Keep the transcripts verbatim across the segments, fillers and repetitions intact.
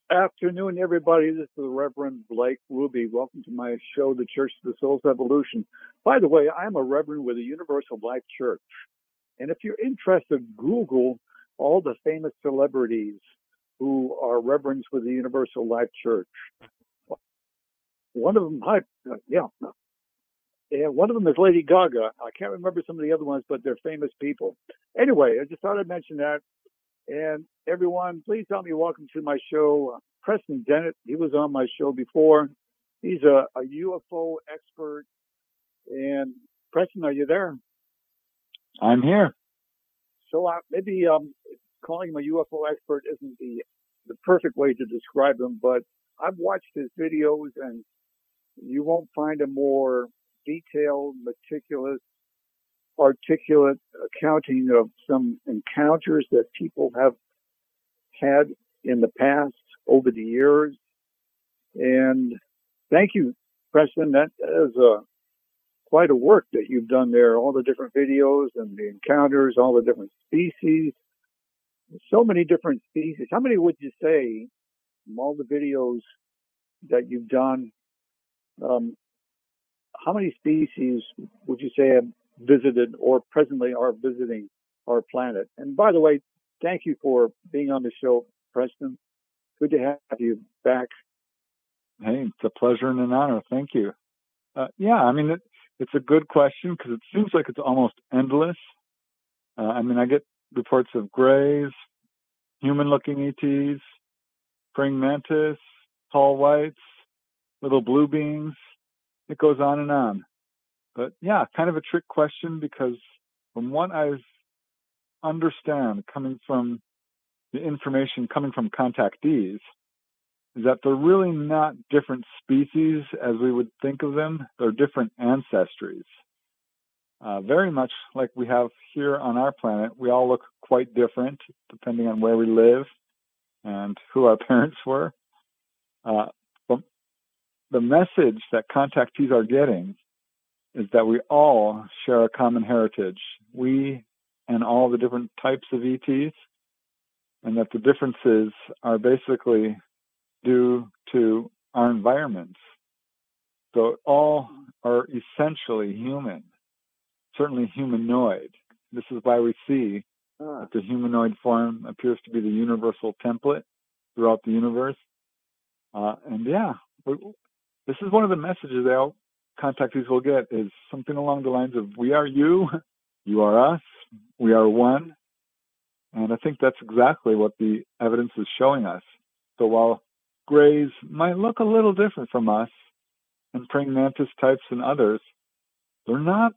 Afternoon, everybody. This is the Reverend Blake Ruby. Welcome to my show, The Church of the Soul's Evolution. By the way, I'm a Reverend with the Universal Life Church. And if you're interested, Google all the famous celebrities who are Reverends with the Universal Life Church. One of them, I, uh, yeah, yeah, one of them is Lady Gaga. I can't remember some of the other ones, but they're famous people. Anyway, I just thought I'd mention that. And everyone, please help me welcome to my show, uh, Preston Dennett. He was on my show before. He's a, a U F O expert. And Preston, are you there? I'm here. So uh, maybe um, calling him a U F O expert isn't the the perfect way to describe him, but I've watched his videos, and you won't find a more detailed, meticulous, articulate accounting of some encounters that people have had in the past over the years. And thank you, Preston. That is a, quite a work that you've done there, all the different videos and the encounters, all the different species, so many different species. How many would you say, from all the videos that you've done, um, how many species would you say have visited or presently are visiting our planet? And by the way, thank you for being on the show, Preston. Good to have you back. Hey, it's a pleasure and an honor. Thank you. Uh, yeah, I mean, it, it's a good question because it seems like it's almost endless. Uh, I mean, I get reports of grays, human-looking E Ts, praying mantis, tall whites, little blue beings. It goes on and on. But yeah, kind of a trick question because from what I understand coming from the information coming from contactees is that they're really not different species as we would think of them. They're different ancestries. Uh, very much like we have here on our planet, we all look quite different depending on where we live and who our parents were. Uh, but the message that contactees are getting is that we all share a common heritage. We and all the different types of E Ts, and that the differences are basically due to our environments. So all are essentially human, certainly humanoid. This is why we see Ah. that the humanoid form appears to be the universal template throughout the universe. Uh, and yeah, this is one of the messages that all contactees will get is something along the lines of, we are you, you are us, we are one. And I think that's exactly what the evidence is showing us. So while grays might look a little different from us, and praying mantis types and others, they're not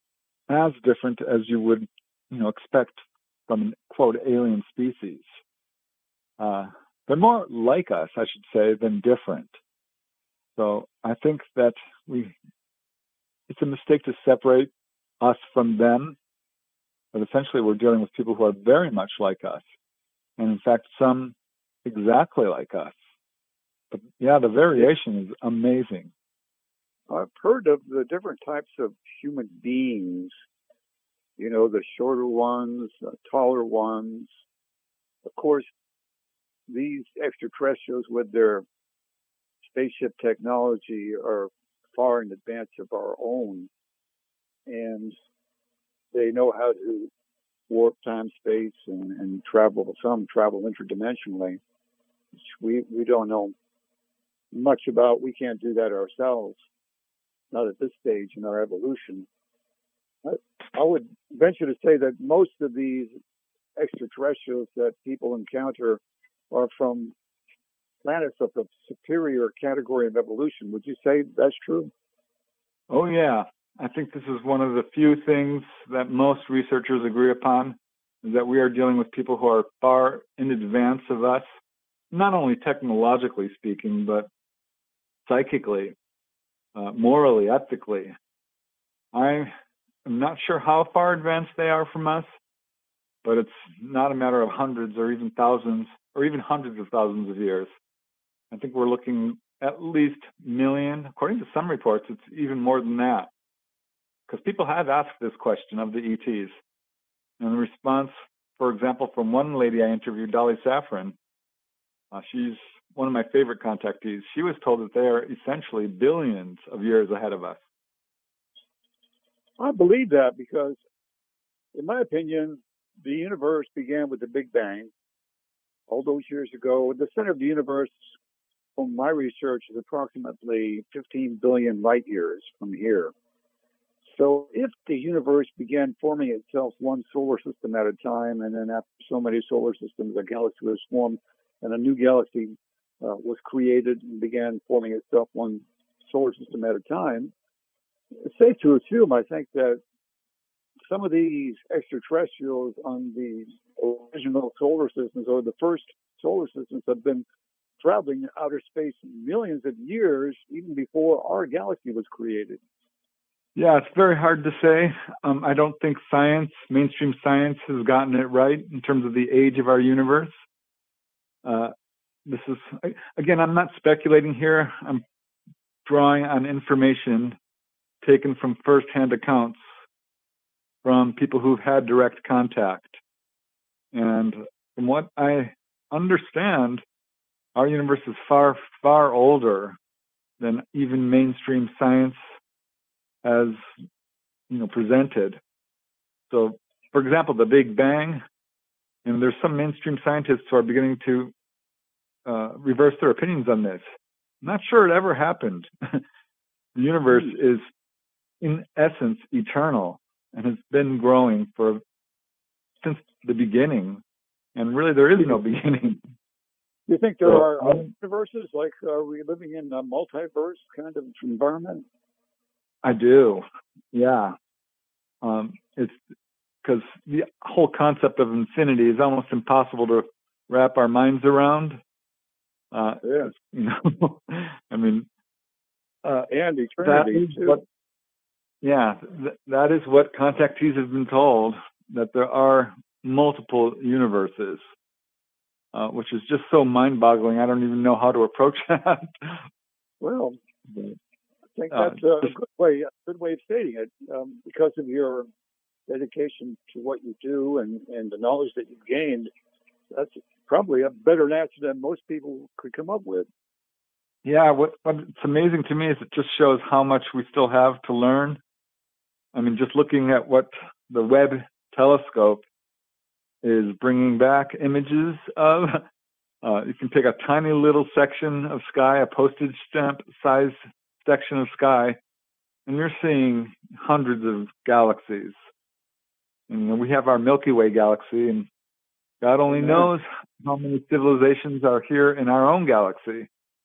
as different as you would, you know, expect from an, quote, alien species. Uh, they're more like us, I should say, than different. So I think that we, it's a mistake to separate us from them, but essentially we're dealing with people who are very much like us. And in fact, some exactly like us. But yeah, the variation is amazing. I've heard of the different types of human beings, you know, the shorter ones, the taller ones. Of course, these extraterrestrials with their spaceship technology are far in advance of our own, and they know how to warp time, space, and, and travel. Some travel interdimensionally, which we, we don't know much about. We can't do that ourselves, not at this stage in our evolution. I, I would venture to say that most of these extraterrestrials that people encounter are from planets of the superior category of evolution. Would you say that's true? Oh, yeah. I think this is one of the few things that most researchers agree upon, is that we are dealing with people who are far in advance of us, not only technologically speaking, but psychically, uh, morally, ethically. I am not sure how far advanced they are from us, but it's not a matter of hundreds or even thousands or even hundreds of thousands of years. I think we're looking at least million. According to some reports, it's even more than that. Because people have asked this question of the E Ts. And the response, for example, from one lady I interviewed, Dolly Safran, uh, she's one of my favorite contactees, she was told that they are essentially billions of years ahead of us. I believe that because, in my opinion, the universe began with the Big Bang all those years ago. The center of the universe, from my research, is approximately fifteen billion light years from here. So if the universe began forming itself one solar system at a time, and then after so many solar systems, a galaxy was formed, and a new galaxy uh, was created and began forming itself one solar system at a time, it's safe to assume, I think, that some of these extraterrestrials on the original solar systems or the first solar systems have been traveling outer space millions of years, even before our galaxy was created. Yeah, it's very hard to say. Um, I don't think science, mainstream science, has gotten it right in terms of the age of our universe. Uh, this is, again, I'm not speculating here. I'm drawing on information taken from firsthand accounts from people who've had direct contact. And from what I understand, our universe is far, far older than even mainstream science has, you know, presented. So, for example, the Big Bang, and there's some mainstream scientists who are beginning to uh, reverse their opinions on this. I'm not sure it ever happened. The universe is, in essence, eternal and has been growing for since the beginning. And really, there is no beginning. You think there so, are other universes? Like, are we living in a multiverse kind of environment? I do, yeah. Um, it's because the whole concept of infinity is almost impossible to wrap our minds around. Uh, yeah. You know, I mean, uh, and eternity too. What, yeah, th- that is what contactees have been told, that there are multiple universes, uh, which is just so mind-boggling. I don't even know how to approach that. Well, I think that's uh, a good way, a good way of stating it, um, because of your dedication to what you do and, and the knowledge that you've gained. That's probably a better answer than most people could come up with. Yeah, what, what's amazing to me is it just shows how much we still have to learn. I mean, just looking at what the Webb telescope is bringing back images of, uh, you can take a tiny little section of sky, a postage stamp size section of sky, and you're seeing hundreds of galaxies. And we have our Milky Way galaxy, and God only Amen. knows how many civilizations are here in our own galaxy.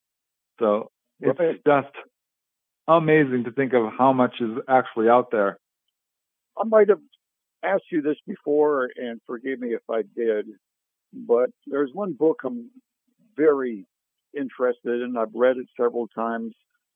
So it's right. just amazing to think of how much is actually out there. I might have asked you this before, and forgive me if I did, but there's one book I'm very interested in. I've read it several times.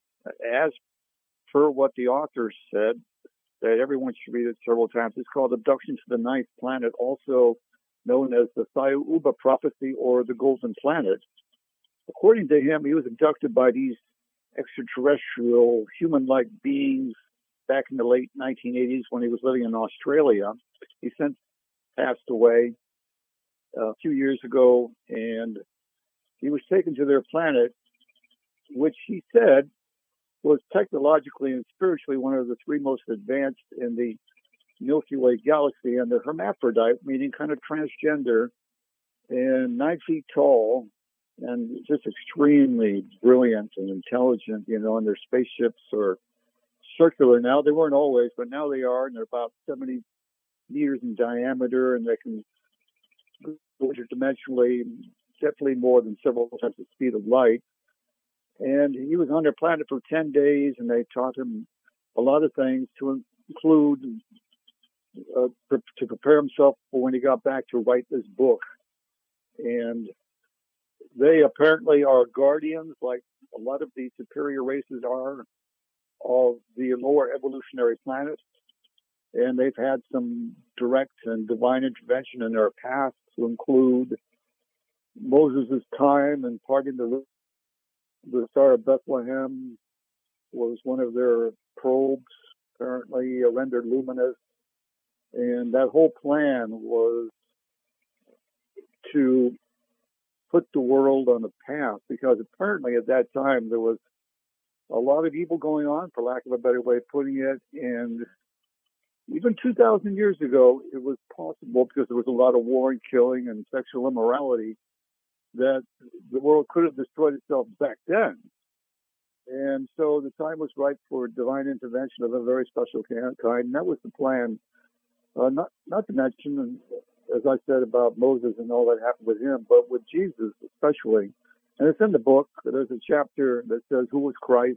As per what the author said, that everyone should read it several times. It's called Abduction to the Ninth Planet, also known as the Sayuba Prophecy or the Golden Planet. According to him, he was abducted by these extraterrestrial human-like beings back in the late nineteen eighties when he was living in Australia. He since passed away a few years ago, and he was taken to their planet, which he said was technologically and spiritually one of the three most advanced in the Milky Way galaxy, and they're hermaphrodite, meaning kind of transgender, and nine feet tall, and just extremely brilliant and intelligent, you know, and their spaceships are circular now. They weren't always, but now they are, and they're about seventy meters in diameter, and they can go interdimensionally, definitely more than several times the speed of light. And he was on their planet for ten days, and they taught him a lot of things, to include uh, pre- to prepare himself for when he got back to write this book. And they apparently are guardians, like a lot of these superior races are, of the lower evolutionary planets. And they've had some direct and divine intervention in their past, to include Moses' time and parting the The Star of Bethlehem was one of their probes, apparently rendered luminous. And that whole plan was to put the world on a path, because apparently at that time there was a lot of evil going on, for lack of a better way of putting it. And even two thousand years ago, it was possible, because there was a lot of war and killing and sexual immorality, that the world could have destroyed itself back then. And so the time was right for divine intervention of a very special kind, and that was the plan. Uh, not not to mention, as I said about Moses and all that happened with him, but with Jesus especially. And it's in the book. There's a chapter that says who was Christ,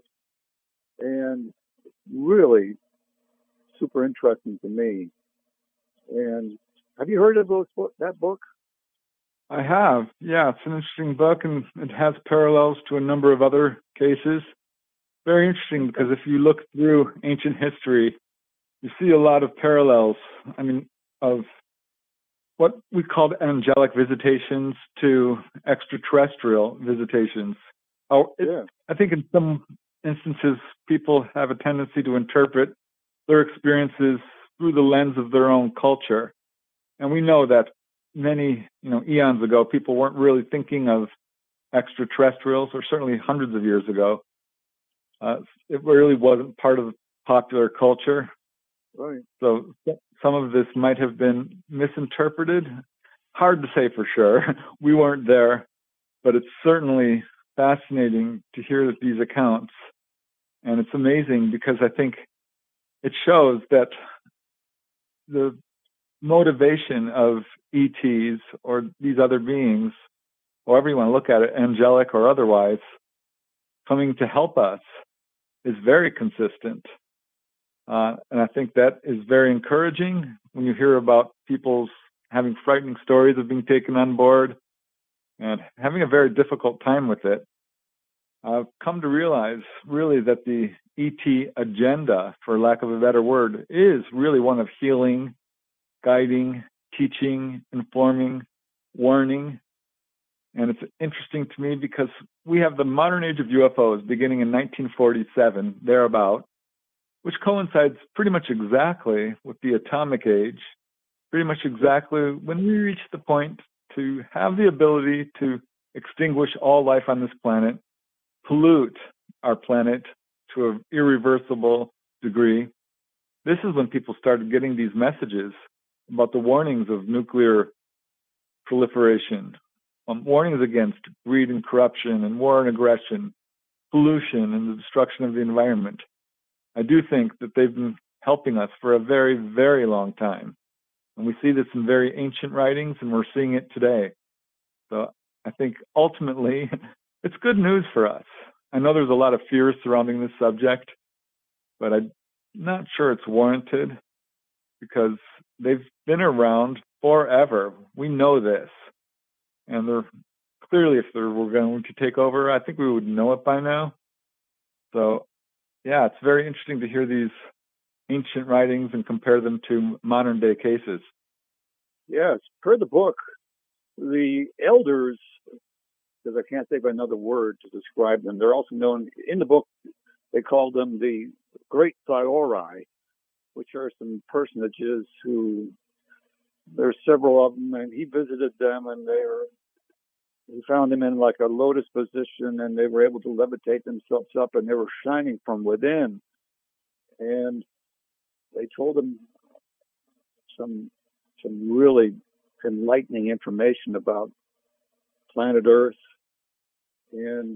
and really super interesting to me. And have you heard of those that book? I have. Yeah, it's an interesting book, and it has parallels to a number of other cases. Very interesting, because if you look through ancient history, you see a lot of parallels. I mean, of what we called angelic visitations to extraterrestrial visitations. Oh, it, yeah. I think in some instances, people have a tendency to interpret their experiences through the lens of their own culture. And we know that many, you know, eons ago, people weren't really thinking of extraterrestrials, or certainly hundreds of years ago. Uh, it really wasn't part of popular culture. Right. So some of this might have been misinterpreted. Hard to say for sure. We weren't there, but it's certainly fascinating to hear these accounts. And it's amazing, because I think it shows that the motivation of E Ts or these other beings, however you want to look at it, angelic or otherwise, coming to help us, is very consistent. Uh, and I think that is very encouraging when you hear about people's having frightening stories of being taken on board and having a very difficult time with it. I've come to realize really that the E T agenda, for lack of a better word, is really one of healing, guiding, teaching, informing, warning. And it's interesting to me because we have the modern age of U F Os beginning in nineteen forty-seven, thereabout, which coincides pretty much exactly with the atomic age, pretty much exactly when we reach the point to have the ability to extinguish all life on this planet, pollute our planet to an irreversible degree. This is when people started getting these messages about the warnings of nuclear proliferation, um, warnings against greed and corruption and war and aggression, pollution and the destruction of the environment. I do think that they've been helping us for a very, very long time. And we see this in very ancient writings, and we're seeing it today. So I think ultimately it's good news for us. I know there's a lot of fear surrounding this subject, but I'm not sure it's warranted, because they've been around forever. We know this. And they're clearly, if they were going to take over, I think we would know it by now. So, yeah, it's very interesting to hear these ancient writings and compare them to modern day cases. Yes, per the book, the elders, because I can't think of another word to describe them, they're also known in the book, they call them the Great Thyori, which are some personages who, there's several of them, and he visited them, and they were, he found them in like a lotus position, and they were able to levitate themselves up, and they were shining from within. And they told him some some really enlightening information about planet Earth, and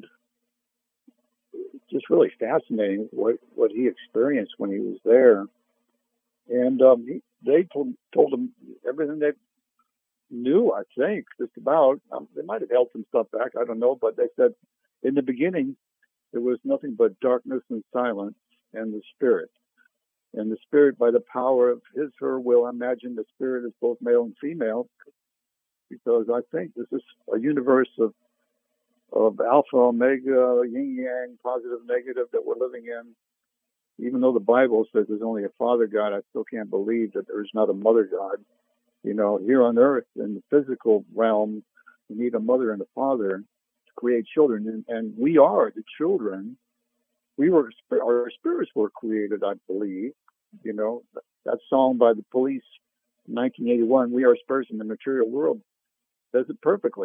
just really fascinating what, what he experienced when he was there. And um, he, they told, told him everything they knew, I think, just about. Um, they might have held some stuff back, I don't know, but they said in the beginning there was nothing but darkness and silence and the spirit. And the spirit, by the power of his, her will, I imagine the spirit is both male and female, because I think this is a universe of of alpha, omega, yin yang, positive, negative that we're living in. Even though the Bible says there's only a Father God, I still can't believe that there's not a Mother God. You know, here on Earth, in the physical realm, you need a mother and a father to create children, and, and we are the children. We were, our spirits were created, I believe. You know, that song by the Police, nineteen eighty-one, "We Are Spirits in the Material World," says it perfectly.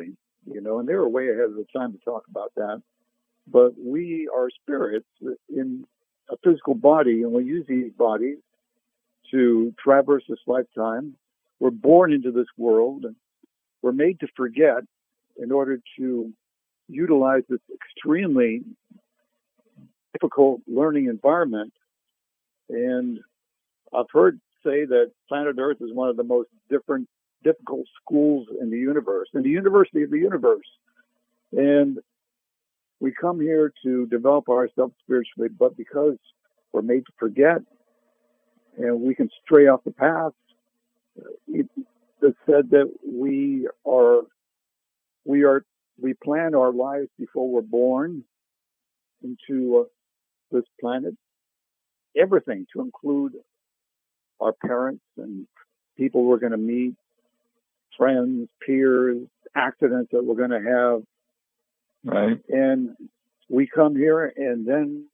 you know, and they were way ahead of the time to talk about that. But we are spirits in a physical body, and we use these bodies to traverse this lifetime. We're born into this world, and we're made to forget in order to utilize this extremely difficult learning environment. And I've heard say that planet Earth is one of the most different, difficult schools in the universe, in the university of the universe. And we come here to develop ourselves spiritually, but because we're made to forget and we can stray off the path, it, it's said that we are, we are, we plan our lives before we're born into uh, this planet, everything to include our parents and people we're going to meet, friends, peers, accidents that we're going to have. Right. And we come here and then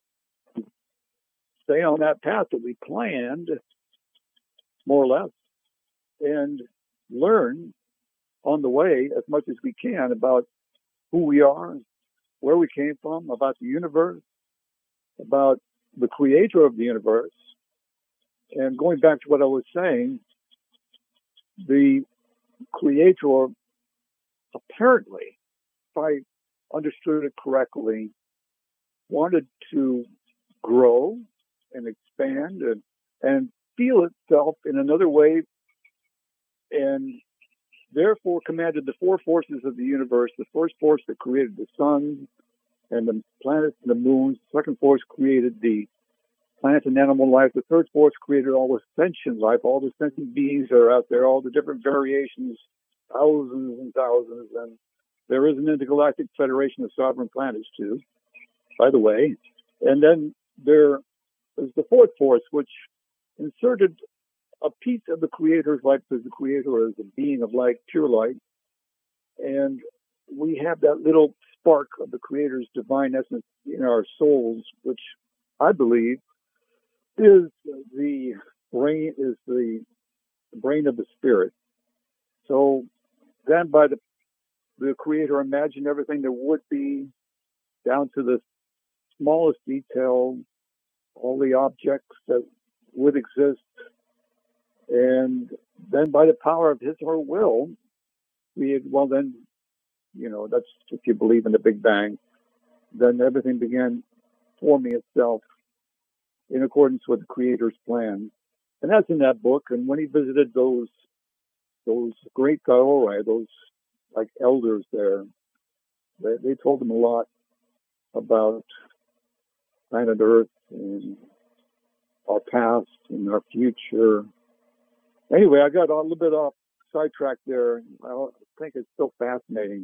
stay on that path that we planned, more or less, and learn on the way as much as we can about who we are, where we came from, about the universe, about the creator of the universe. And going back to what I was saying, the creator apparently, if I understood it correctly, wanted to grow and expand and, and feel itself in another way, and therefore commanded the four forces of the universe. The first force that created the sun and the planets and the moons. The second force created the plant and animal life. The third force created all the sentient life, all the sentient beings that are out there, all the different variations, thousands and thousands. And there is an intergalactic federation of sovereign planets too, by the way. And then there is the fourth force, which inserted a piece of the creator's life, because the creator is a being of light, pure light. And we have that little spark of the creator's divine essence in our souls, which I believe is the brain, is the brain of the spirit. So then by the the creator imagined everything there would be, down to the smallest detail, all the objects that would exist. And then by the power of his or her will, we had, well then, you know, that's if you believe in the Big Bang, then everything began forming itself in accordance with the creator's plan. And that's in that book. And when he visited those those great Kaori, those like elders there, they, they told him a lot about planet Earth and our past and our future. Anyway, I got a little bit off sidetrack there. I think it's still fascinating.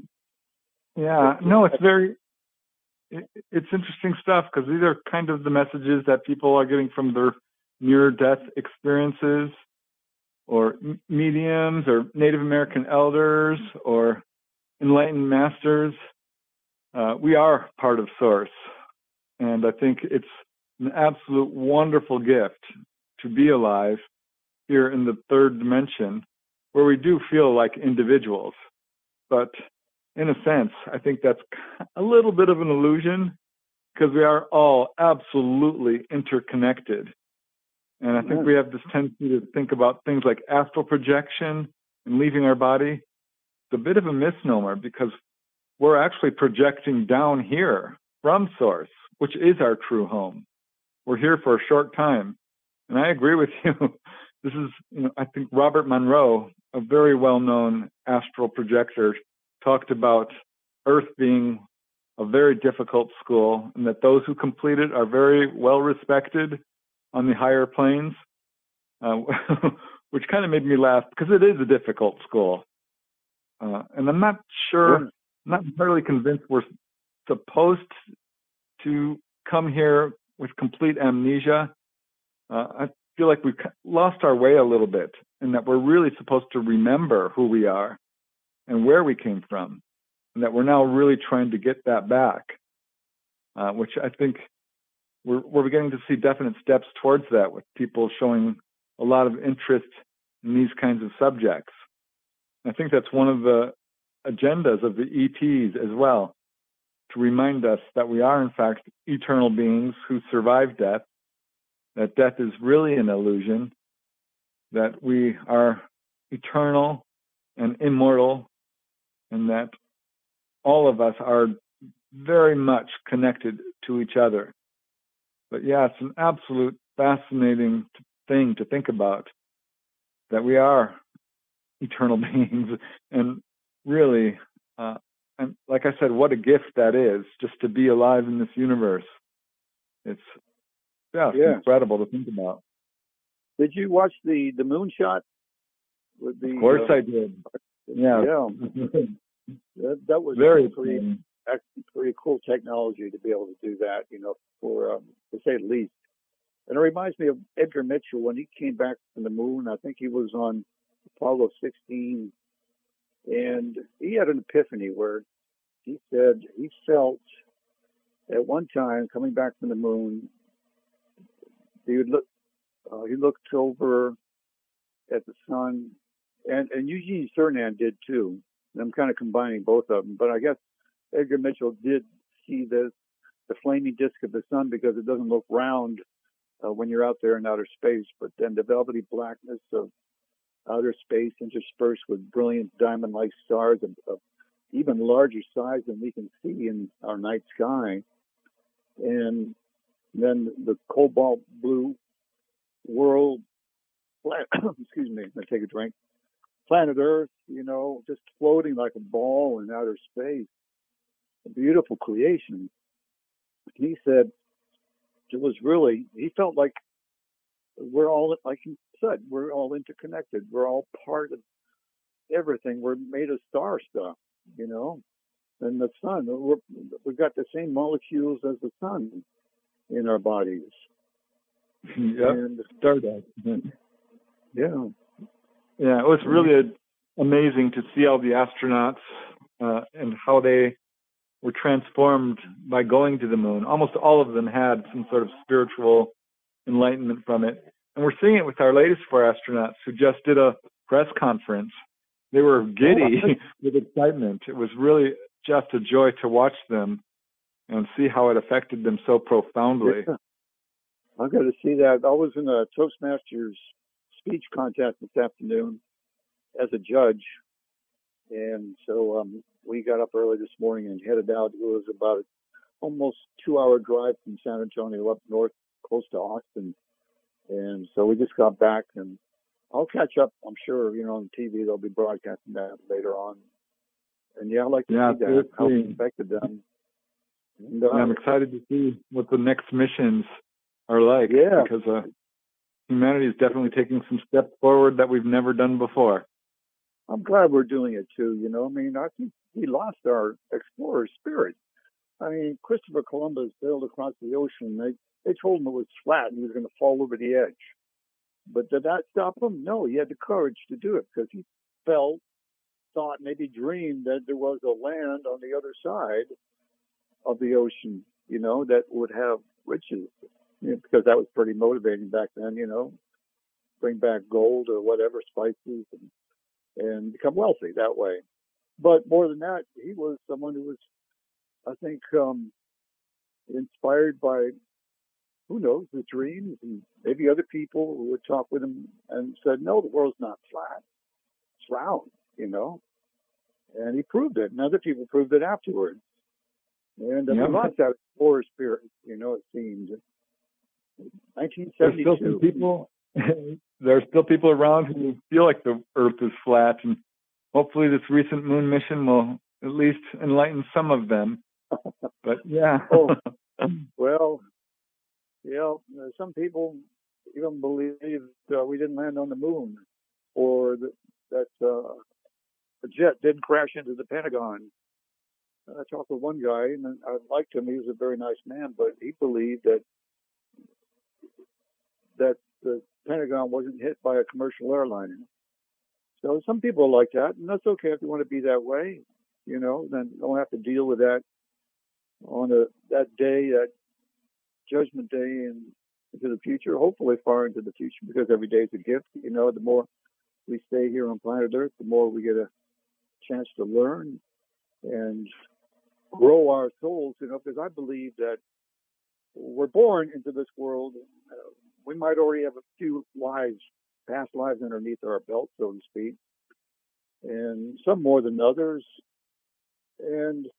Yeah, no, it's very, it, it's interesting stuff, because these are kind of the messages that people are getting from their near-death experiences, or m- mediums, or Native American elders, or enlightened masters. Uh, we are part of Source, and I think it's an absolute wonderful gift to be alive here in the third dimension, where we do feel like individuals. But in a sense, I think that's a little bit of an illusion, because we are all absolutely interconnected. And I think we have this tendency to think about things like astral projection and leaving our body. It's a bit of a misnomer, because we're actually projecting down here from Source, which is our true home. We're here for a short time. And I agree with you. This is, you know, I think Robert Monroe, a very well-known astral projector, talked about Earth being a very difficult school, and that those who complete it are very well respected on the higher planes, uh, which kind of made me laugh, because it is a difficult school. Uh, and I'm not sure, I'm not entirely convinced we're supposed to come here with complete amnesia. Uh, I feel like we've lost our way a little bit, and that we're really supposed to remember who we are and where we came from, and that we're now really trying to get that back, uh, which I think we're, we're beginning to see definite steps towards that, with people showing a lot of interest in these kinds of subjects. I think that's one of the agendas of the E Ts as well, to remind us that we are, in fact, eternal beings who survive death, that death is really an illusion, that we are eternal and immortal, and that all of us are very much connected to each other. But yeah, it's an absolute fascinating thing to think about, that we are eternal beings, and really, uh, and like I said, what a gift that is, just to be alive in this universe. It's, yeah, it's yeah. incredible to think about. Did you watch the, the moonshot? With the, of course uh, I did. Yeah. Yeah. that, that was very pretty, pretty cool technology to be able to do that, you know, for, um, to say the least. And it reminds me of Edgar Mitchell when he came back from the moon. I think he was on Apollo sixteen, and he had an epiphany where he said he felt at one time coming back from the moon, he would look, uh, he looked over at the sun, and, and Eugene Cernan did too. And I'm kind of combining both of them, but I guess Edgar Mitchell did see this, the flaming disk of the sun, because it doesn't look round uh, when you're out there in outer space, but then the velvety blackness of outer space interspersed with brilliant diamond-like stars of, of even larger size than we can see in our night sky. And then the cobalt blue world, excuse me, I'm going to take a drink, planet Earth, you know, just floating like a ball in outer space. A beautiful creation. He said it was really, he felt like we're all, like he said, we're all interconnected. We're all part of everything. We're made of star stuff, you know, and the sun, we're, we've got the same molecules as the sun in our bodies. Yeah, Stardust. Yeah. Yeah, it was really a, amazing to see all the astronauts uh, and how they were transformed by going to the moon. Almost all of them had some sort of spiritual enlightenment from it. And we're seeing it with our latest four astronauts who just did a press conference. They were giddy with excitement. It was really just a joy to watch them and see how it affected them so profoundly. Yeah. I've got to see that. I was in a Toastmasters speech contest this afternoon as a judge. And so um, we got up early this morning and headed out. It was about almost two-hour drive from San Antonio up north, close to Austin. And so we just got back, and I'll catch up, I'm sure, you know, on T V. They'll be broadcasting that later on. And yeah, I'd like to yeah, see that, how it affected them. And, uh, yeah, I'm excited to see what the next missions are like. Yeah. Because uh, humanity is definitely taking some steps forward that we've never done before. I'm glad we're doing it too. You know, I mean, I think we lost our explorer spirit. I mean, Christopher Columbus sailed across the ocean. They they told him it was flat and he was going to fall over the edge. But did that stop him? No, he had the courage to do it because he felt, thought, maybe dreamed that there was a land on the other side of the ocean, you know, that would have riches. You know, because that was pretty motivating back then, you know, bring back gold or whatever, spices, and, and become wealthy that way. But more than that, he was someone who was, I think, um, inspired by, who knows, the dreams, and maybe other people who would talk with him and said, no, the world's not flat. It's round, you know. And he proved it, and other people proved it afterwards. And uh, yeah. we lost that explorer spirit, you know, it seemed. nineteen seventy-two. There's still some people, there are still people around who feel like the Earth is flat, and hopefully this recent moon mission will at least enlighten some of them. But yeah. oh, well, you know, some people even believe that uh, we didn't land on the moon, or that, that uh, a jet didn't crash into the Pentagon. I talked with one guy, and I liked him. He was a very nice man, but he believed that that the Pentagon wasn't hit by a commercial airliner. So some people are like that, and that's okay if you want to be that way. You know, then don't have to deal with that on a, that day, that judgment day, and into the future, hopefully far into the future, because every day is a gift. You know, the more we stay here on planet Earth, the more we get a chance to learn and grow our souls, you know, because I believe that we're born into this world. Uh, we might already have a few lives, past lives underneath our belt, so to speak, and some more than others. And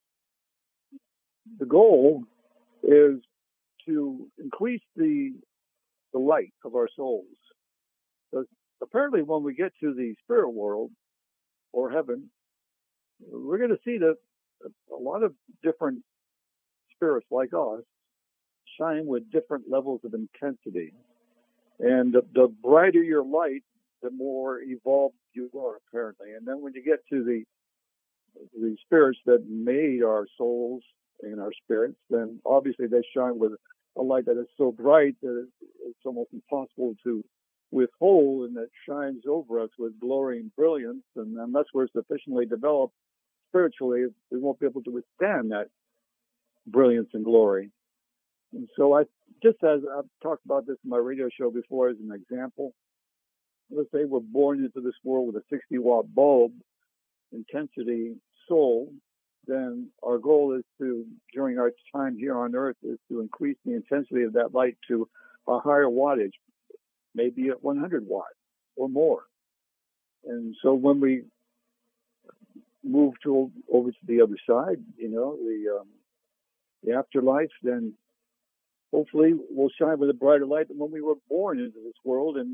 the goal is to increase the the light of our souls. Because apparently when we get to the spirit world or heaven, we're going to see that a lot of different spirits like us shine with different levels of intensity. And the, the brighter your light, the more evolved you are, apparently. And then when you get to the the spirits that made our souls and our spirits, then obviously they shine with a light that is so bright that it's almost impossible to withhold, and that shines over us with glory and brilliance. And unless we're sufficiently developed spiritually, we won't be able to withstand that brilliance and glory. And so I, just as I've talked about this in my radio show before as an example, let's say we're born into this world with a sixty watt bulb intensity soul, then our goal is to, during our time here on earth, is to increase the intensity of that light to a higher wattage, maybe at one hundred watts or more. And so when we move to over to the other side, you know, the um, the afterlife, then hopefully we'll shine with a brighter light than when we were born into this world. And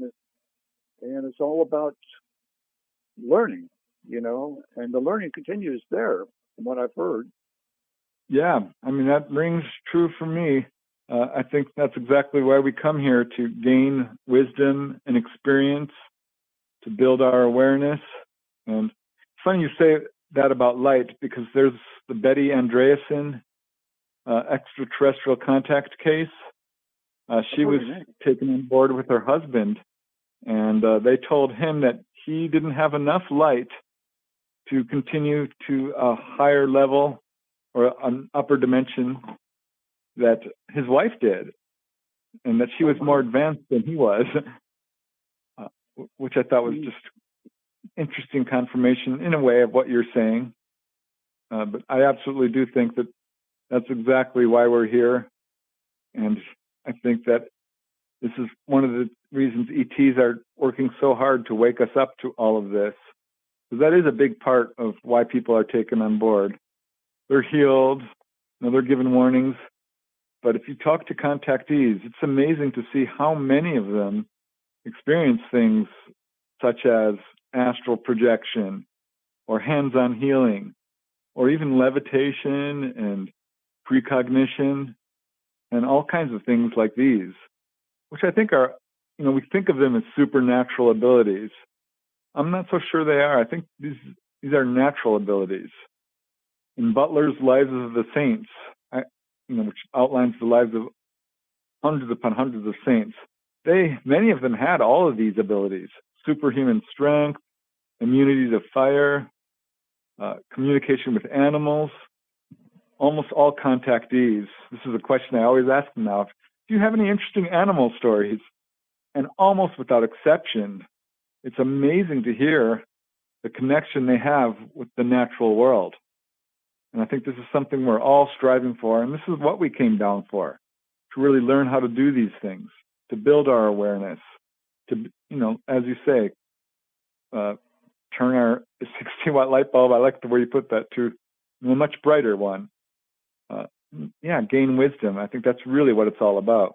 and it's all about learning, you know, and the learning continues there, from what I've heard. Yeah, I mean, that rings true for me. Uh, I think that's exactly why we come here, to gain wisdom and experience, to build our awareness. And it's funny you say that about light, because there's the Betty Andreasson uh, extraterrestrial contact case. Uh, she was taken on board with her husband, and uh, they told him that he didn't have enough light to continue to a higher level or an upper dimension that his wife did, and that she was more advanced than he was, uh, which I thought was just interesting confirmation in a way of what you're saying. Uh, but I absolutely do think that that's exactly why we're here. And I think that this is one of the reasons E Ts are working so hard to wake us up to all of this. Because that is a big part of why people are taken on board. They're healed, you know, they're given warnings. But if you talk to contactees, it's amazing to see how many of them experience things such as astral projection or hands-on healing or even levitation and precognition and all kinds of things like these, which I think are, you know, we think of them as supernatural abilities. I'm not so sure they are. I think these these are natural abilities. In Butler's Lives of the Saints, I, you know, which outlines the lives of hundreds upon hundreds of saints, they many of them had all of these abilities: superhuman strength, immunity to fire, uh, communication with animals. Almost all contactees. This is a question I always ask them now: do you have any interesting animal stories? And almost without exception, it's amazing to hear the connection they have with the natural world. And I think this is something we're all striving for, and this is what we came down for, to really learn how to do these things, to build our awareness, to, you know, as you say, uh, turn our sixty watt light bulb, I like the way you put that, to a much brighter one. Uh, yeah, gain wisdom. I think that's really what it's all about.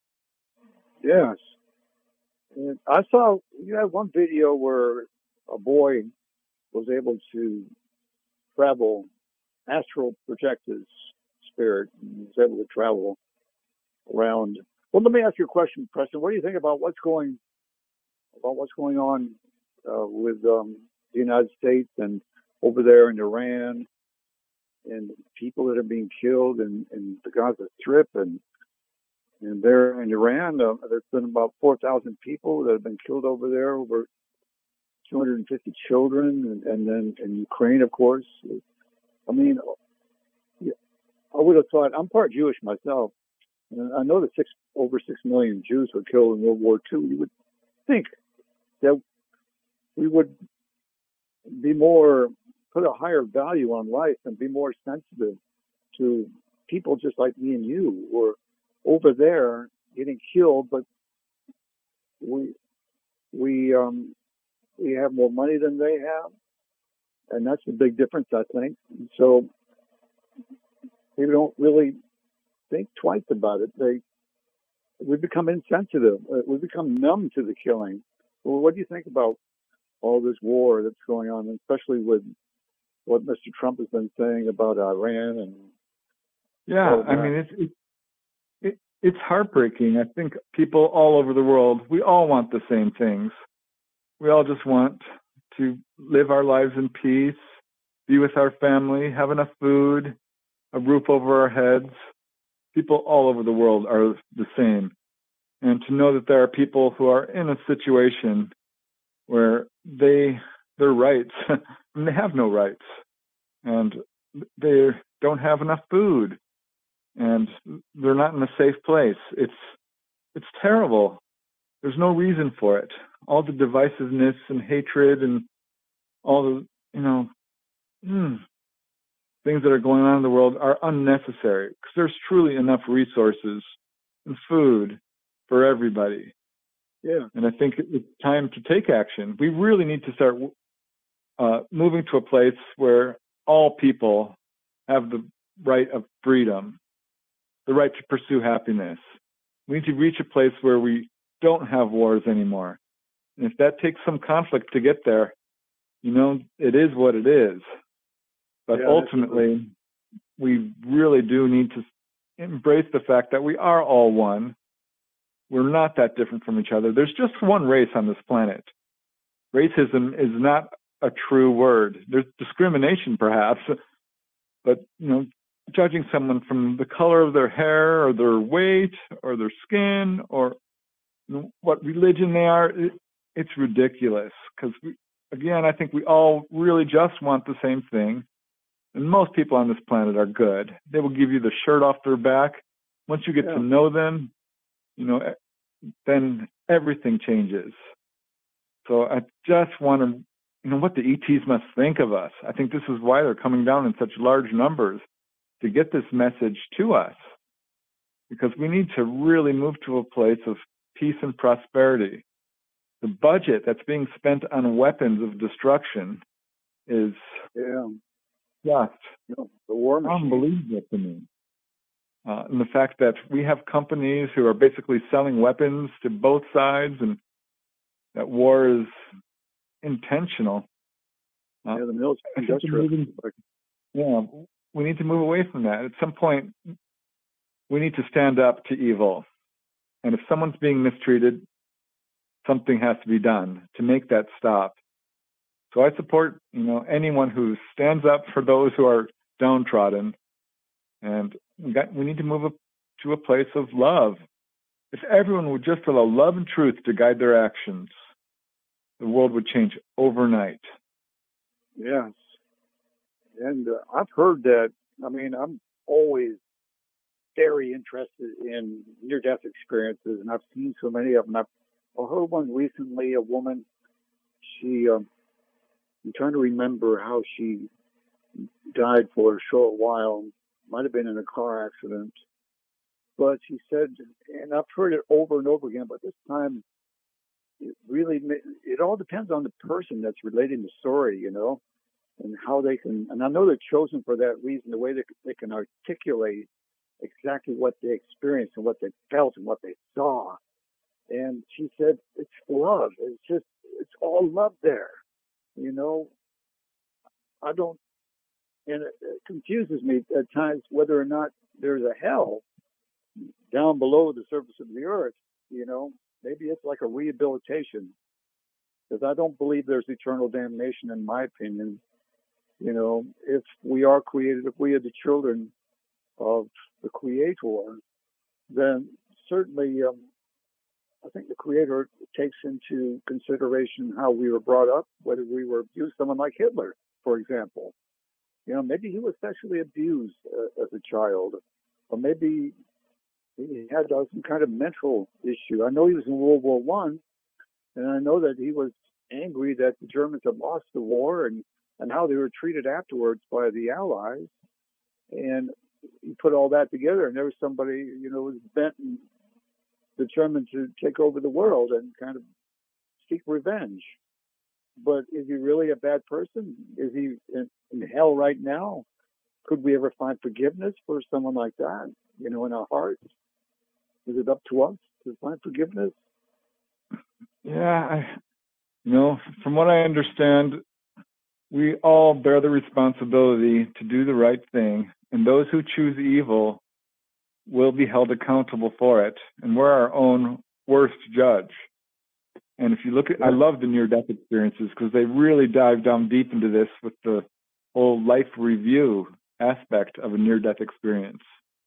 Yes. And I saw, you had one video where a boy was able to travel, astral project his spirit, and was able to travel around. Well, let me ask you a question, Preston. What do you think about what's going about what's going on uh, with um, the United States and over there in Iran, and people that are being killed in, in the Gaza Strip, and and there in Iran, uh, there's been about four thousand people that have been killed over there, over two hundred fifty children, and, and then in Ukraine, of course. I mean, I would have thought, I'm part Jewish myself, and I know that six, over six million Jews were killed in World War Two. You would think that we would be more put a higher value on life and be more sensitive to people just like me and you who are over there getting killed, but we we um we have more money than they have, and that's the big difference, I think. And so people don't really think twice about it. They we become insensitive. Uh, We become numb to the killing. Well, what do you think about all this war that's going on, especially with what Mister Trump has been saying about Iran and Yeah, all I that? mean, it's it, it, it's heartbreaking. I think people all over the world, we all want the same things. We all just want to live our lives in peace, be with our family, have enough food, a roof over our heads. People all over the world are the same. And to know that there are people who are in a situation where they, their rights, and they have no rights, and they don't have enough food, and they're not in a safe place. It's, it's terrible. There's no reason for it. All the divisiveness and hatred and all the, you know, mm, things that are going on in the world are unnecessary, because there's truly enough resources and food for everybody. Yeah, And I think it's time to take action. We really need to start uh, moving to a place where all people have the right of freedom, the right to pursue happiness. We need to reach a place where we don't have wars anymore. And if that takes some conflict to get there, you know, it is what it is. But yeah, ultimately, we really do need to embrace the fact that we are all one. We're not that different from each other. There's just one race on this planet. Racism is not a true word. There's discrimination, perhaps, but, you know, judging someone from the color of their hair or their weight or their skin or, you know, what religion they are, it, it's ridiculous. Because, again, I think we all really just want the same thing. And most people on this planet are good. They will give you the shirt off their back. Once you get yeah. to know them, you know, then everything changes. So I just want to, you know, what the E Ts must think of us. I think this is why they're coming down in such large numbers, to get this message to us, because we need to really move to a place of peace and prosperity. The budget that's being spent on weapons of destruction is Yeah, just you know, the war machine. unbelievable to me. Uh, and the fact that we have companies who are basically selling weapons to both sides, and that war is intentional. Uh, Yeah, the military I think we're industrial. moving- yeah, we need to move away from that. At some point, we need to stand up to evil. And if someone's being mistreated, something has to be done to make that stop. So I support, you know, anyone who stands up for those who are downtrodden. And we, got, we need to move up to a place of love. If everyone would just allow love and truth to guide their actions, the world would change overnight. Yes. And uh, I've heard that. I mean, I'm always very interested in near-death experiences, and I've seen so many of them. I've I heard one recently, a woman, she, um, I'm trying to remember how she died for a short while. Might have been in a car accident. But she said, and I've heard it over and over again, but this time it really, it all depends on the person that's relating the story, you know, and how they can, and I know they're chosen for that reason, the way they, they can articulate exactly what they experienced and what they felt and what they saw. And she said, it's love. It's just, it's all love there. You know, I don't, and it, it confuses me at times whether or not there's a hell down below the surface of the earth. You know, maybe it's like a rehabilitation, because I don't believe there's eternal damnation, in my opinion. You know, if we are created, if we are the children of the Creator, then certainly um, I think the Creator takes into consideration how we were brought up, whether we were abused. Someone like Hitler, for example. You know, maybe he was sexually abused uh, as a child, or maybe he had uh, some kind of mental issue. I know he was in World War One, and I know that he was angry that the Germans had lost the war, and and how they were treated afterwards by the Allies. And you put all that together, and there was somebody, you know, was bent and determined to take over the world and kind of seek revenge. But is he really a bad person? Is he in, in hell right now? Could we ever find forgiveness for someone like that, you know, in our hearts? Is it up to us to find forgiveness? Yeah, I, you know, from what I understand, we all bear the responsibility to do the right thing, and those who choose evil will be held accountable for it, and we're our own worst judge. And if you look at, I love the near-death experiences because they really dive down deep into this with the whole life review aspect of a near-death experience.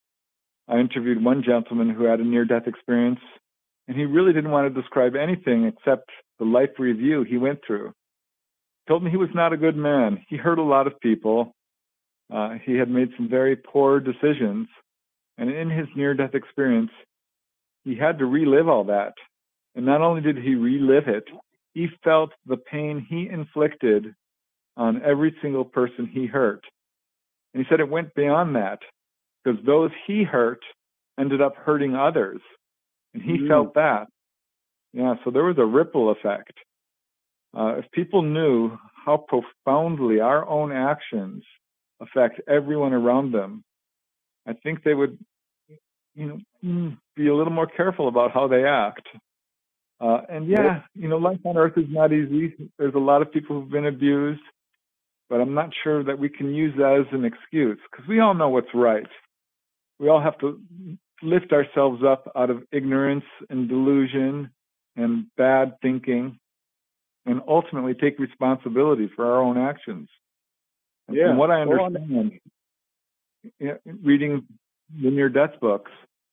I interviewed one gentleman who had a near-death experience, and he really didn't want to describe anything except the life review he went through. He told me he was not a good man. He hurt a lot of people. Uh, he had made some very poor decisions. And in his near-death experience, he had to relive all that. And not only did he relive it, he felt the pain he inflicted on every single person he hurt. And he said it went beyond that, because those he hurt ended up hurting others. And he mm. felt that. Yeah, so there was a ripple effect. Uh, if people knew how profoundly our own actions affect everyone around them, I think they would, you know, be a little more careful about how they act. Uh, and yeah, you know, life on Earth is not easy. There's a lot of people who've been abused, but I'm not sure that we can use that as an excuse, because we all know what's right. We all have to lift ourselves up out of ignorance and delusion and bad thinking, and ultimately take responsibility for our own actions. And yeah. from what I understand, well, reading the near-death books,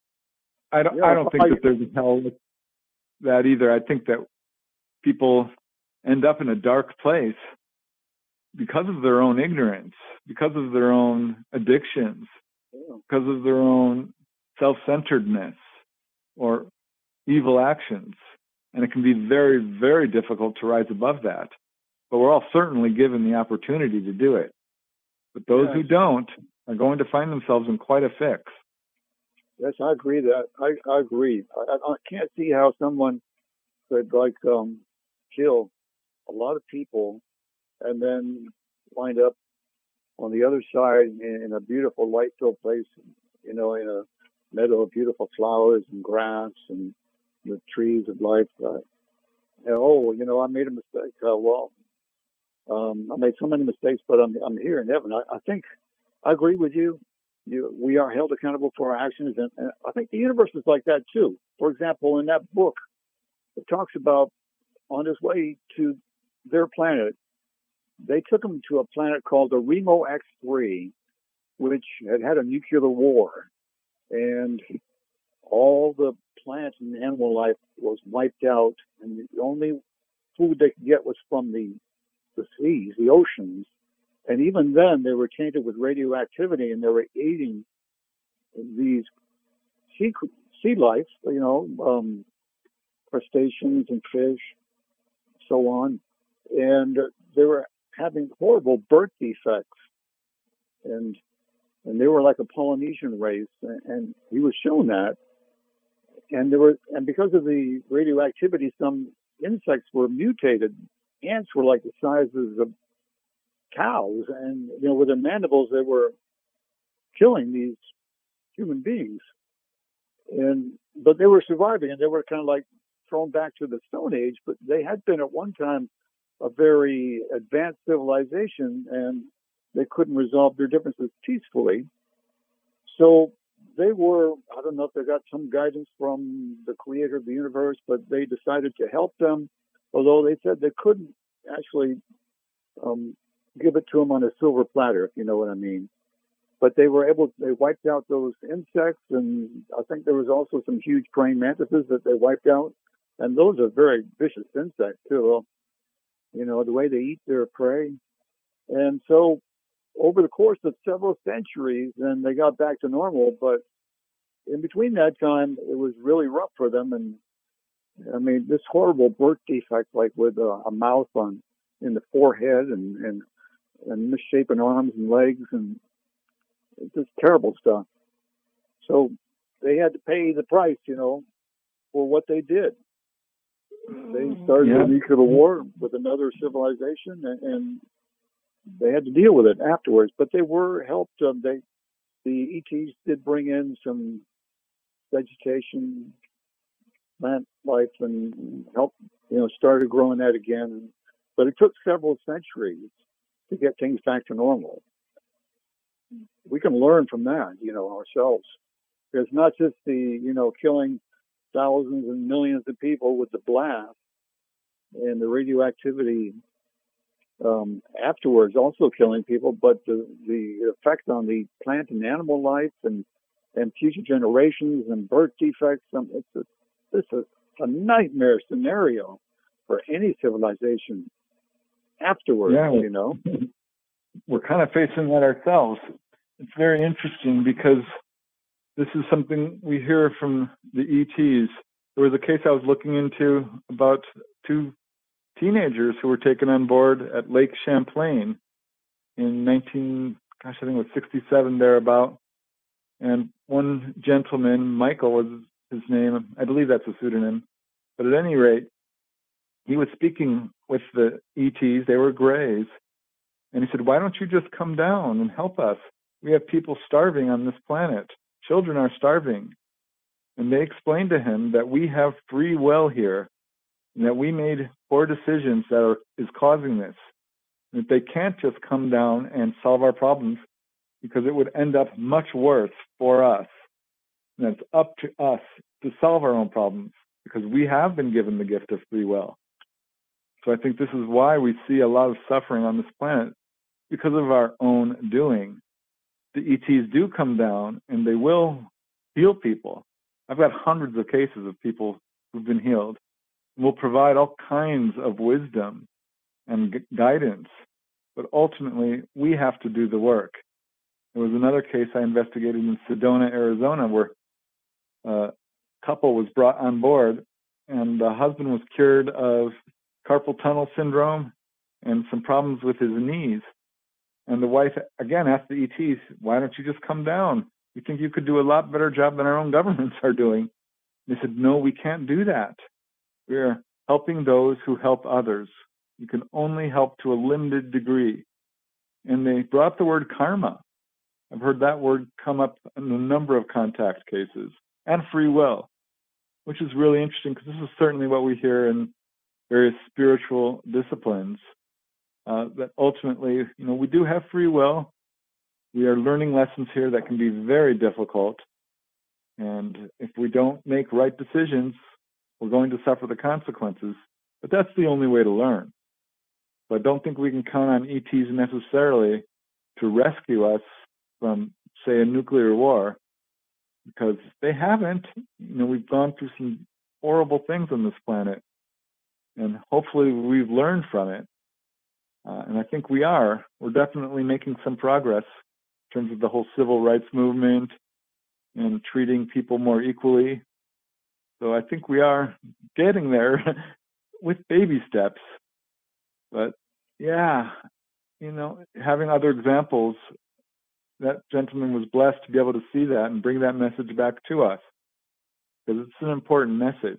I don't, yeah, I don't think I, that there's a hell with that either. I think that people end up in a dark place because of their own ignorance, because of their own addictions, yeah. because of their own self-centeredness or evil actions. And it can be very, very difficult to rise above that. But we're all certainly given the opportunity to do it. But those yes. who don't are going to find themselves in quite a fix. Yes, I agree that. I, I agree. I, I can't see how someone could like um, kill a lot of people and then wind up on the other side in, in a beautiful light-filled place, you know, in a meadow of beautiful flowers and grass and the trees of life. Uh, and, oh, you know, I made a mistake. Uh, well, um, I made so many mistakes, but I'm I'm here in heaven. I, I think I agree with you. You, we are held accountable for our actions, and, and I think the universe is like that too. For example, in that book, it talks about on his way to their planet, they took him to a planet called the Remo X three, which had had a nuclear war, and all the plant and animal life was wiped out, and the only food they could get was from the the seas, the oceans. And even then, they were tainted with radioactivity, and they were eating these sea, sea life, you know, um, crustaceans and fish, so on. And they were having horrible birth defects. And and they were like a Polynesian race, and he was shown that. And there were, and because of the radioactivity, some insects were mutated. Ants were like the sizes of cows, and you know, with their mandibles, they were killing these human beings. And but they were surviving, and they were kind of like thrown back to the Stone Age. But they had been at one time a very advanced civilization, and they couldn't resolve their differences peacefully. So they were, I don't know if they got some guidance from the creator of the universe, but they decided to help them, although they said they couldn't actually um, give it to them on a silver platter, if you know what I mean. But they were able, they wiped out those insects, and I think there was also some huge praying mantises that they wiped out. And those are very vicious insects, too. You know, the way they eat their prey. And so over the course of several centuries, then they got back to normal. But in between that time, it was really rough for them. And I mean, this horrible birth defect, like with a, a mouth on in the forehead and, and and misshapen arms and legs and just terrible stuff. So they had to pay the price, you know, for what they did. They started Yeah. a nuclear war with another civilization, and, and they had to deal with it afterwards. But they were helped. Um, they the E Ts did bring in some vegetation, plant life, and help, you know, started growing that again. But it took several centuries to get things back to normal. We can learn from that, you know, ourselves. It's not just the, you know, killing thousands and millions of people with the blast and the radioactivity um, afterwards, also killing people, but the, the effect on the plant and animal life and, and future generations and birth defects. Um, it's a, it's a, a nightmare scenario for any civilization afterwards, Yeah. you know. We're kind of facing that ourselves. It's very interesting because this is something we hear from the E Ts. There was a case I was looking into about two teenagers who were taken on board at Lake Champlain in nineteen, gosh, I think it was sixty-seven thereabout. And one gentleman, Michael was his name, I believe that's a pseudonym. But at any rate, he was speaking with the E Ts. They were Greys. And he said, why don't you just come down and help us? We have people starving on this planet. Children are starving. And they explained to him that we have free will here, and that we made poor decisions that are is causing this. And that they can't just come down and solve our problems, because it would end up much worse for us. And it's up to us to solve our own problems, because we have been given the gift of free will. So I think this is why we see a lot of suffering on this planet, because of our own doing. The E Ts do come down and they will heal people. I've got hundreds of cases of people who've been healed. We'll provide all kinds of wisdom and gu- guidance, but ultimately we have to do the work. There was another case I investigated in Sedona, Arizona, where a couple was brought on board and the husband was cured of carpal tunnel syndrome and some problems with his knees. And the wife, again, asked the E Ts, why don't you just come down? We think you could do a lot better job than our own governments are doing. They said, no, we can't do that. We're helping those who help others. You can only help to a limited degree. And they brought the word karma. I've heard that word come up in a number of contact cases, and free will, which is really interesting because this is certainly what we hear in various spiritual disciplines. Uh, that ultimately, you know, we do have free will. We are learning lessons here that can be very difficult. And if we don't make right decisions, we're going to suffer the consequences. But that's the only way to learn. So I don't think we can count on E Ts necessarily to rescue us from, say, a nuclear war, because they haven't. You know, we've gone through some horrible things on this planet, and hopefully we've learned from it. Uh, and I think we are. We're definitely making some progress in terms of the whole civil rights movement and treating people more equally. So I think we are getting there with baby steps. But yeah, you know, having other examples, that gentleman was blessed to be able to see that and bring that message back to us, because it's an important message.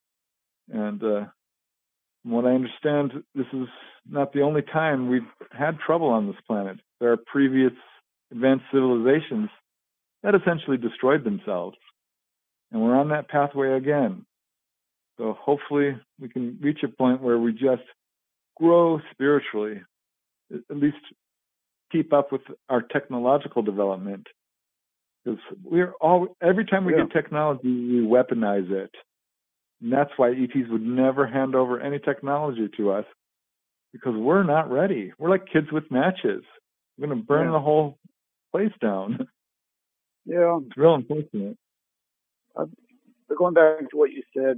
And uh, from what I understand, this is not the only time we've had trouble on this planet. There are previous advanced civilizations that essentially destroyed themselves. And we're on that pathway again. So hopefully we can reach a point where we just grow spiritually, at least keep up with our technological development. Because we're all, every time we Yeah. get technology, we weaponize it. And that's why E Ts would never hand over any technology to us, because we're not ready. We're like kids with matches. We're going to burn Yeah. the whole place down. Yeah. It's real unfortunate. Uh, but going back to what you said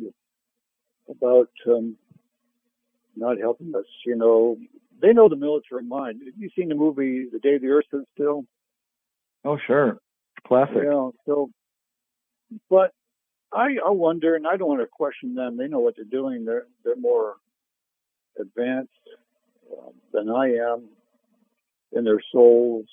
about um, not helping us, you know, they know the military mind. Have you seen the movie The Day the Earth Stood Still? Oh, sure. Classic. Yeah. So, but I, I wonder, and I don't want to question them. They know what they're doing. They're they're more advanced uh, than I am. in their souls,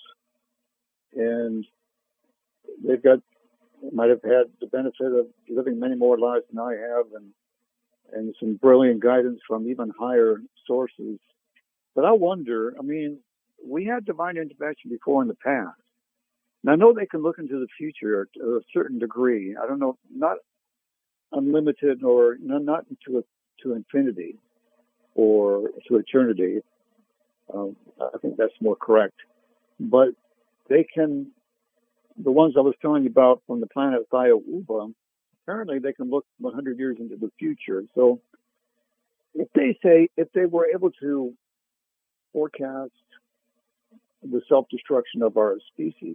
and they've got might have had the benefit of living many more lives than I have, and and some brilliant guidance from even higher sources. But I wonder, I mean, we had divine intervention before in the past. And I know they can look into the future to a certain degree. I don't know, not unlimited or not into a, to infinity or to eternity. Um, I think that's more correct. But they can, the ones I was telling you about from the planet Thaya-Uba, apparently they can look one hundred years into the future. So if they say, if they were able to forecast the self-destruction of our species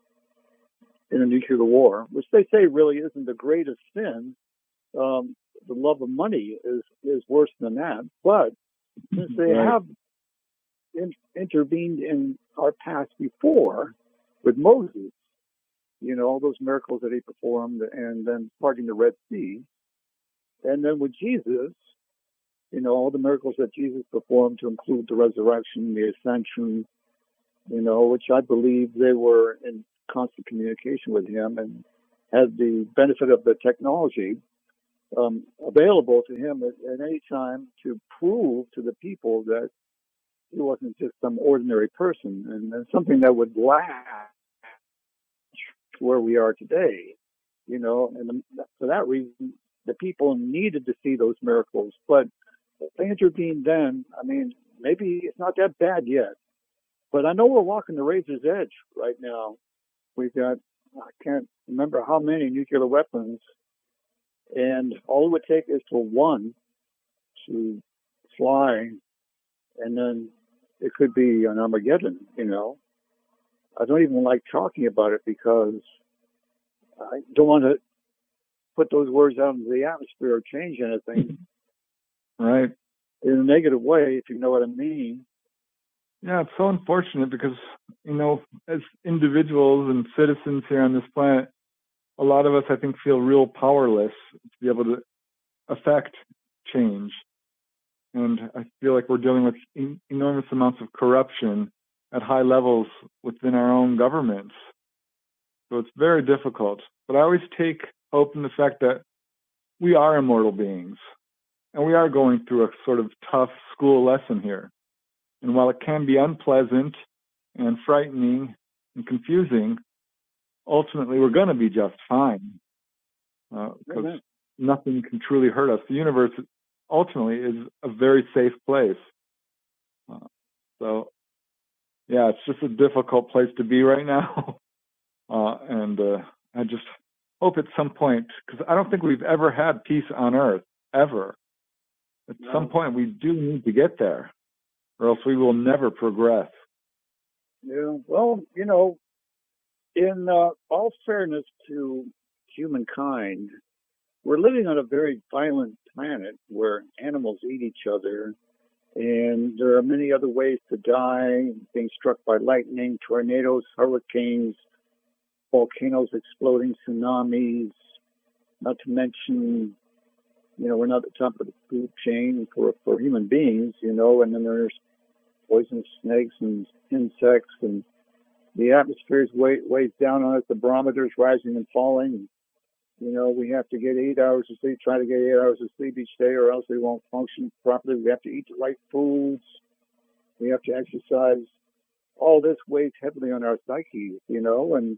in a nuclear war, which they say really isn't the greatest sin, um, the love of money is, is worse than that. But since they right. have in, intervened in our past before with Moses, you know, all those miracles that he performed, and then parting the Red Sea, and then with Jesus, you know, all the miracles that Jesus performed to include the resurrection, the ascension, you know, which I believe they were in constant communication with him and had the benefit of the technology um, available to him at, at any time to prove to the people that he wasn't just some ordinary person, and, and something that would last to where we are today, you know, and for that reason, the people needed to see those miracles. But if they intervened then, I mean, maybe it's not that bad yet. But I know we're walking the razor's edge right now. We've got, I can't remember how many nuclear weapons, and all it would take is for one to fly, and then it could be an Armageddon, you know. I don't even like talking about it because I don't want to put those words out into the atmosphere or change anything. Right. In a negative way, if you know what I mean. Yeah, it's so unfortunate because, you know, as individuals and citizens here on this planet, a lot of us, I think, feel real powerless to be able to affect change. And I feel like we're dealing with en- enormous amounts of corruption at high levels within our own governments. So it's very difficult. But I always take hope in the fact that we are immortal beings. And we are going through a sort of tough school lesson here. And while it can be unpleasant and frightening and confusing, ultimately we're going to be just fine. Because uh, nothing can truly hurt us. The universe ultimately is a very safe place. Uh, so, yeah, it's just a difficult place to be right now. uh, and uh, I just hope at some point, because I don't think we've ever had peace on Earth, ever. At no. some point, we do need to get there, or else we will never progress. Yeah, well, you know, in uh, all fairness to humankind, we're living on a very violent planet where animals eat each other, and there are many other ways to die, being struck by lightning, tornadoes, hurricanes, volcanoes exploding, tsunamis, not to mention, you know, we're not at the top of the food chain for, for human beings, you know, and then there's poisonous snakes and insects, and the atmosphere is way, weighs down on us, the barometer's rising and falling. You know, we have to get eight hours of sleep, try to get eight hours of sleep each day, or else we won't function properly. We have to eat the right foods. We have to exercise. All this weighs heavily on our psyche, you know, and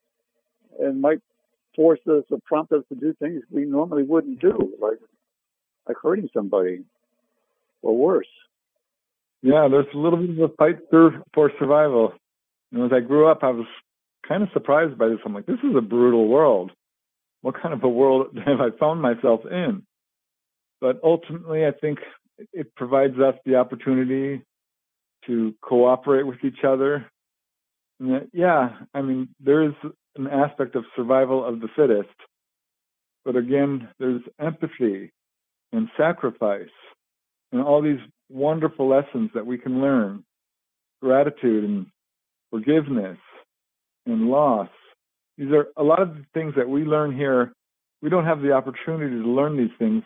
and might force us or prompt us to do things we normally wouldn't do, like like hurting somebody or worse. Yeah, there's a little bit of a fight through for survival. And as I grew up, I was kind of surprised by this. I'm like, this is a brutal world. What kind of a world have I found myself in? But ultimately, I think it provides us the opportunity to cooperate with each other. And that, yeah, I mean, there is an aspect of survival of the fittest. But again, there's empathy and sacrifice and all these wonderful lessons that we can learn. Gratitude and forgiveness and loss. These are a lot of the things that we learn here. We don't have the opportunity to learn these things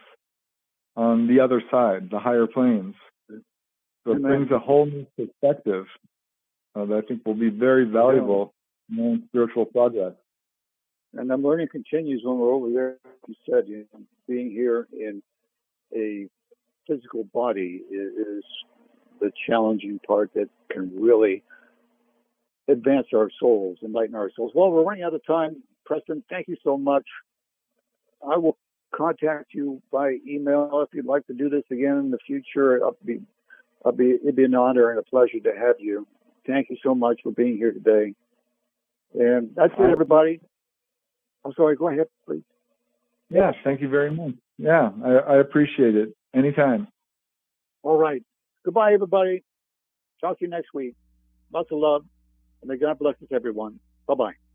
on the other side, the higher planes. So it brings a whole new perspective uh, that I think will be very valuable yeah. in spiritual progress. And the learning continues when we're over there. You said, you know, being here in a physical body is, is the challenging part that can really advance our souls, enlighten our souls. Well, we're running out of time. Preston, thank you so much. I will contact you by email if you'd like to do this again in the future. I'll be, I'll be, it'd be an honor and a pleasure to have you. Thank you so much for being here today. And that's it, everybody. I'm sorry, go ahead, please. Yes, thank you very much. Yeah, I, I appreciate it. Anytime. All right. Goodbye, everybody. Talk to you next week. Lots of love. And may God bless us, everyone. Bye-bye.